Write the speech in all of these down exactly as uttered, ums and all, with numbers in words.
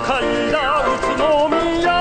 快だ宇都宮。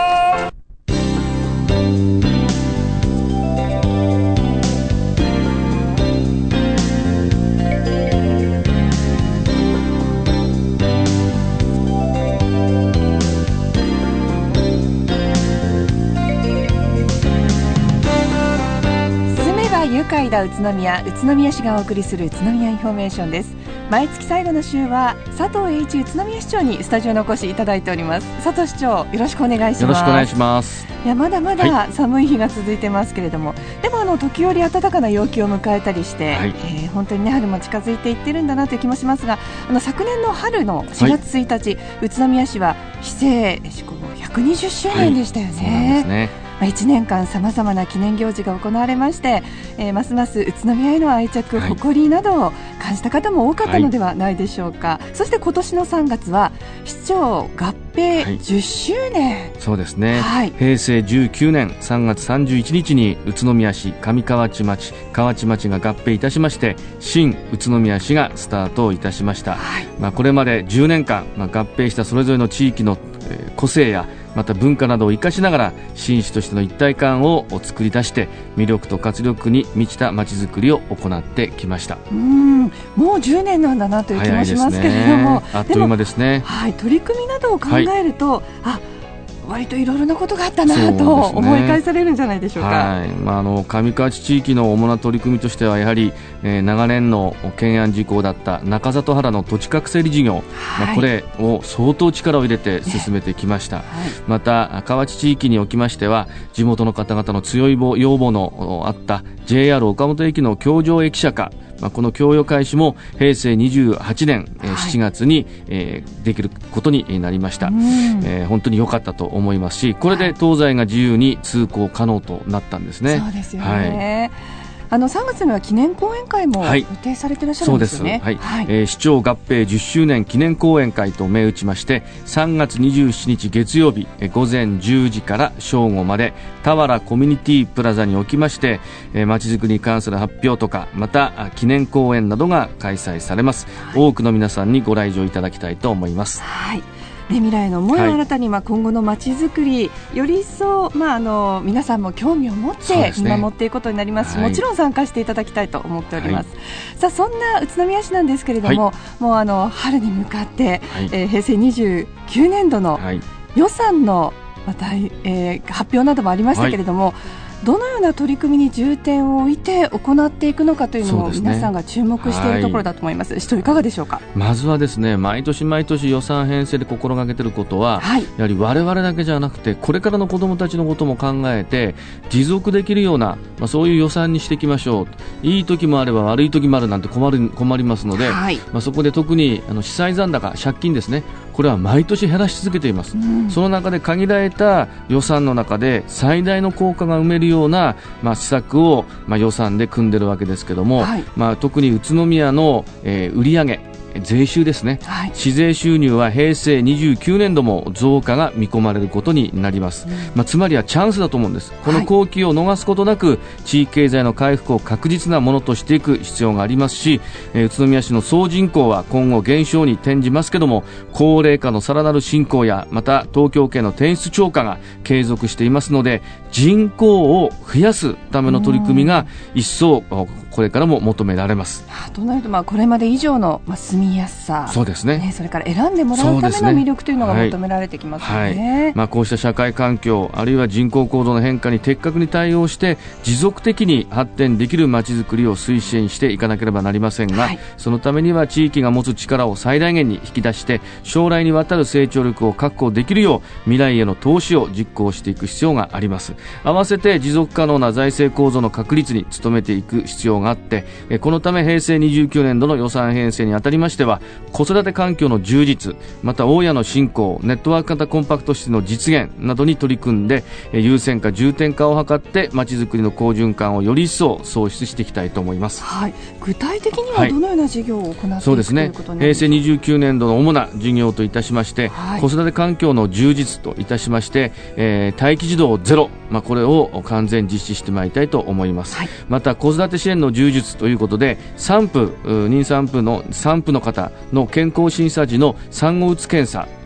愉快だ宇都宮、宇都宮市がお送りする宇都宮インフォメーションです。毎月最後の週は佐藤栄一宇都宮市長にスタジオにお越しいただいております。佐藤市長、よろしくお願いします。 よろしくお願いします。 いや、まだまだ寒い日が続いてますけれども、はい、でもあの時折暖かな陽気を迎えたりして、はい、えー、本当に、ね、春も近づいていってるんだなという気もしますが、あの昨年の春のしがつついたち、はい、宇都宮市は市政施行ひゃくにじゅっしゅうねんでしたよね。はい、そうなんですね。いちねんかんさまざまな記念行事が行われまして、えー、ますます宇都宮への愛着、はい、誇りなどを感じた方も多かったのではないでしょうか。はい、そして今年のさんがつは市長合併じゅっしゅうねん、はい、 そうですね、はい、へいせいじゅうきゅうねんさんがつさんじゅういちにちに宇都宮市上河内町河内町が合併いたしまして、新宇都宮市がスタートいたしました。はい、まあ、これまでじゅうねんかん、まあ、合併したそれぞれの地域の、えー、個性やまた文化などを生かしながら新市としての一体感を作り出して魅力と活力に満ちた街づくりを行ってきました。 うーん、もうじゅうねんなんだなという気もしますけれども、 あっという間ですね。 はい、取り組みなどを考えると、はい、あ割といろいろなことがあったなと思い返されるんじゃないでしょうか。 はい、まあ、あの上河内地域の主な取り組みとしてはやはり、えー、長年の懸案事項だった中里原の土地画整理事業、はい、まあ、これを相当力を入れて進めてきました。ね、はい、また河内地域におきましては地元の方々の強い要望のあった ジェイアール 岡本駅の橋上駅舎化、まあ、この供与開始もへいせいにじゅうはちねん、えー、しちがつに、えー、できることになりました。えー、本当に良かったと思いますし、これで東西が自由に通行可能となったんですね。 そうですよね。はい、あのさんがつには記念講演会も予定されていらっしゃるんですよね。 はい、そうです。はい、はい、えー、市長合併じゅっしゅうねん記念講演会と銘打ちまして、さんがつにじゅうしちにち月曜日、えー、ごぜんじゅうじから正午まで田原コミュニティプラザにおきまして、えー、街づくりに関する発表とかまた記念講演などが開催されます。はい、多くの皆さんにご来場いただきたいと思います。 はい、ね、未来の思いを新たに、まあ、今後の街づくりより一層、まあ、あの皆さんも興味を持って見守っていくことになりますし、はい、もちろん参加していただきたいと思っております。はい、さあ、そんな宇都宮市なんですけれども、はい、もうあの春に向かって、はい、えー、へいせいにじゅうきゅうねんどの予算の、また、えー、発表などもありましたけれども、はい、どのような取り組みに重点を置いて行っていくのかというのも皆さんが注目しているところだと思います。はい、市長、いかがでしょうか。 まずはですね、毎年毎年予算編成で心がけていることは、はい、やはり我々だけじゃなくてこれからの子どもたちのことも考えて持続できるような、まあ、そういう予算にしていきましょう。いい時もあれば悪い時もあるなんて困る、困りますので、はい、まあ、そこで特にあの資産残高、借金ですね、これは毎年減らし続けています。うん、その中で限られた予算の中で最大の効果が埋めるような、まあ、施策を、まあ、予算で組んでるわけですけども、はい、まあ、特に宇都宮の、えー、売上税収ですね、はい、市税収入はへいせいにじゅうきゅうねんども増加が見込まれることになります。うん、まあ、つまりはチャンスだと思うんです。この好機を逃すことなく、はい、地域経済の回復を確実なものとしていく必要がありますし、えー、宇都宮市の総人口は今後減少に転じますけども、高齢化のさらなる進行やまた東京圏の転出超過が継続していますので、人口を増やすための取り組みが一層これからも求められます。 となると、まあ、これまで以上の、まあ、住みやすさ、 そうですね、 ね、それから選んでもらうための魅力というのが求められてきますよね。はいはい、まあ、 こうした社会環境あるいは人口構造の変化に的確に対応して持続的に発展できるまちづくりを推進していかなければなりませんが、はい、そのためには地域が持つ力を最大限に引き出して将来にわたる成長力を確保できるよう未来への投資を実行していく必要があります。合わせて持続可能な財政構造の確立に努めていく必要があって、このためへいせいにじゅうきゅうねんどの予算編成にあたりましては、子育て環境の充実、また大家の振興、ネットワーク型コンパクトシティの実現などに取り組んで、優先化重点化を図ってまちづくりの好循環をより一層創出していきたいと思います。 はい、具体的にはどのような事業を行っていく、はい、 そうですね、 ということになるんでしょうか。へいせいにじゅうきゅうねんどの主な事業といたしまして、はい、子育て環境の充実といたしまして、えー、待機児童ゼロ、まあ、これを完全実施してまいりたいと思います。はい、また子育て支援の充実ということで産婦、妊産婦の産婦の方の健康審査時の産後うつ検査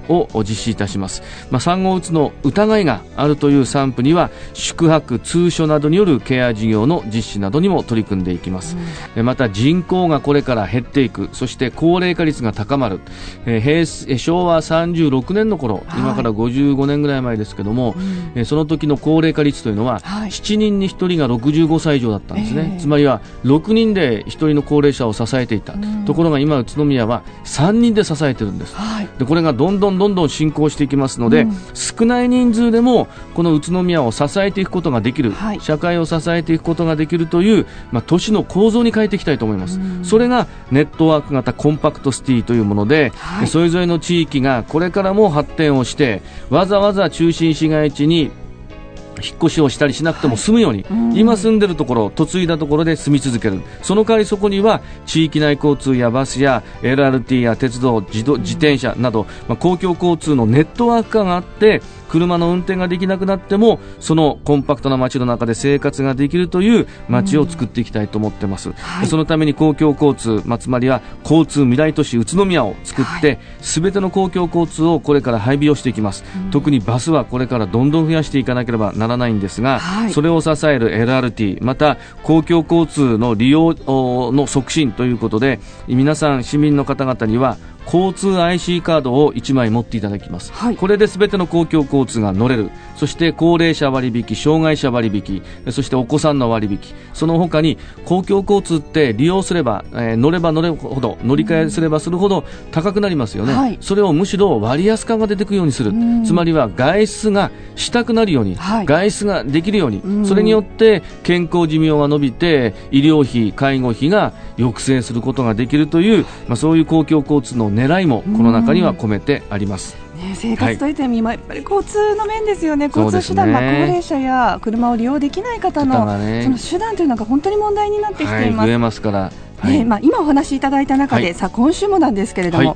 を実施いたします。まあ、産後うつの疑いがあるという産婦には宿泊通所などによるケア事業の実施などにも取り組んでいきます、うん、また人口がこれから減っていく、そして高齢化率が高まる、えー、平成昭和さんじゅうろくねんの頃、はい、今からごじゅうごねんぐらい前ですけども、うん、えー、その時の高齢化率というのは、はい、しちにんにひとりがろくじゅうごさい以上だったんですね、えー、つまりはろくにんでひとりの高齢者を支えていた、うん、ところが今宇都宮はさんにんで支えているんです、はい、でこれがどんどんどんどん進行していきますので、うん、少ない人数でもこの宇都宮を支えていくことができる、はい、社会を支えていくことができるという、まあ、都市の構造に変えていきたいと思います、うん、それがネットワーク型コンパクトシティというもので、はい、それぞれの地域がこれからも発展をしてわざわざ中心市街地に引っ越しをしたりしなくても済むように、はい、うん、今住んでるところ、嫁いだところで住み続ける。その代わりそこには地域内交通やバスや エルアールティー や鉄道、自動、自転車など、まあ、公共交通のネットワーク化があって車の運転ができなくなってもそのコンパクトな街の中で生活ができるという街を作っていきたいと思ってます、うん、はい、そのために公共交通、まあ、つまりは交通未来都市宇都宮を作って、すべ、はい、ての公共交通をこれから配備をしていきます、うん、特にバスはこれからどんどん増やしていかなければならないんですが、はい、それを支える エルアールティー、また公共交通の利用の促進ということで、皆さん市民の方々には交通 アイシー カードをいちまい持っていただきます、はい、これで全ての公共交通が乗れる。そして高齢者割引、障害者割引、そしてお子さんの割引、その他に公共交通って利用すれば、えー、乗れば乗れるほど、乗り換えすればするほど高くなりますよね、はい、それをむしろ割安化が出てくるようにする。つまりは外出がしたくなるように、はい、外出ができるように、それによって健康寿命が伸びて医療費、介護費が抑制することができるという、まあ、そういう公共交通の狙いもこの中には込めてあります、 ね、生活といってもやっぱり交通の面ですよね。交通手段、ね、まあ、高齢者や車を利用できない方の、ね、その手段というのが本当に問題になってきています、 はい、増えますから、はい、 ね、まあ、今お話しいただいた中で、はい、さあ今週もなんですけれども、はい、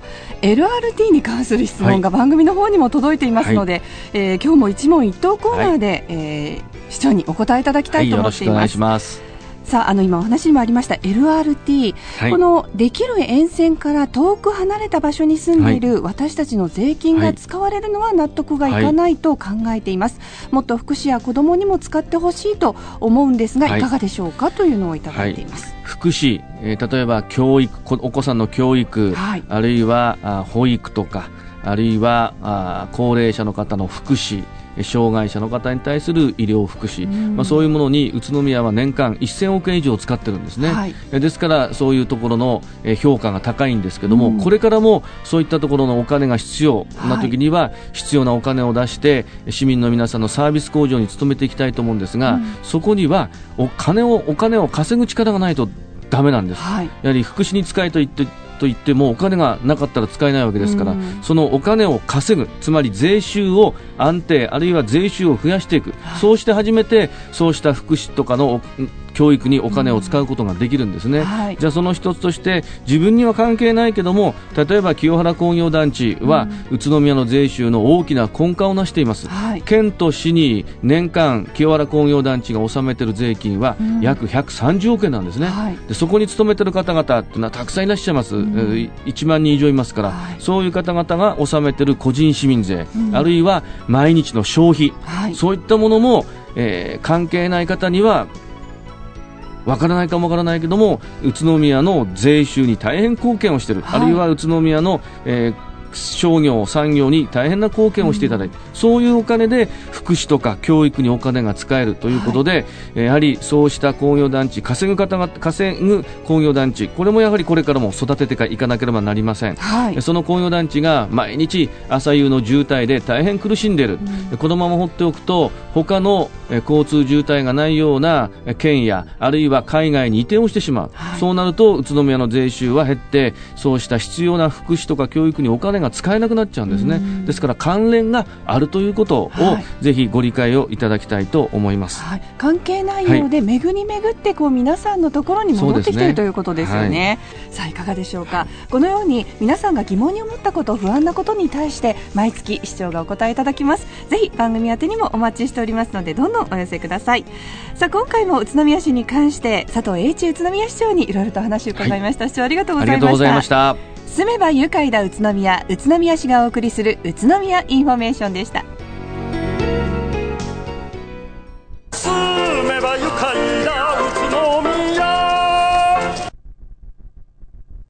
エルアールティー に関する質問が番組の方にも届いていますので、はい、えー、今日も一問一答コーナーで、はい、えー、市長にお答えいただきたいと思っています、はい、よろしくお願いします。さあ、あの今お話にもありました エルアールティー、はい、このできる沿線から遠く離れた場所に住んでいる私たちの税金が使われるのは納得がいかないと考えています、はい、もっと福祉や子どもにも使ってほしいと思うんですが、はい、いかがでしょうかというのをいただいています、はい、 福祉、えー、例えば教育、お子さんの教育、はい、あるいはあ保育とか、あるいはあ高齢者の方の福祉、障害者の方に対する医療福祉、まあ、そういうものに宇都宮は年間せんおくえん以上使ってるんですね、はい、ですからそういうところの評価が高いんですけども、うん、これからもそういったところのお金が必要な時には必要なお金を出して市民の皆さんのサービス向上に努めていきたいと思うんですが、うん、そこにはお金を、お金を稼ぐ力がないとダメなんです、はい、やはり福祉に使えと言ってと言ってもお金がなかったら使えないわけですから、うん、そのお金を稼ぐ、つまり税収を安定、あるいは税収を増やしていく、はい、そうして初めてそうした福祉とかの教育にお金を使うことができるんですね、うん、はい、じゃあその一つとして自分には関係ないけども、例えば清原工業団地は、うん、宇都宮の税収の大きな根幹を成しています、はい、県と市に年間清原工業団地が納めている税金は約ひゃくさんじゅうおくえんなんですね、はい、でそこに勤めている方々というのはたくさんいらっしゃいます、うん、いちまんにん以上いますから、はい、そういう方々が納めている個人市民税、うん、あるいは毎日の消費、はい、そういったものも、えー、関係ない方にはわからないかもわからないけども、宇都宮の税収に大変貢献をしている、はい、あるいは宇都宮の、えー商業、産業に大変な貢献をしていただいて、うん、そういうお金で福祉とか教育にお金が使えるということで、はい、やはりそうした工業団地、稼ぐ方が稼ぐ工業団地、これもやはりこれからも育てていかなければなりません、はい、その工業団地が毎日朝夕の渋滞で大変苦しんでいる、うん、このまま放っておくと他の交通渋滞がないような県やあるいは海外に移転をしてしまう、はい、そうなると宇都宮の税収は減って、そうした必要な福祉とか教育にお金が使えなくなっちゃうんですね。ですから関連があるということを、はい、ぜひご理解をいただきたいと思います、はい、 関係ないようで、はい、巡り巡ってこう皆さんのところに戻ってきている、ね、ということですよね、はい、さあいかがでしょうか。このように皆さんが疑問に思ったこと、不安なことに対して毎月市長がお答えいただきます。ぜひ番組宛てにもお待ちしておりますので、どんどんお寄せください。さあ今回も宇都宮市に関して佐藤栄一宇都宮市長にいろいろと話を伺いました、はい、市長ありがとうございました。 ありがとうございました。 住めば愉快だ宇都宮、宇都宮市がお送りする宇都宮インフォメーションでした。 住めば愉快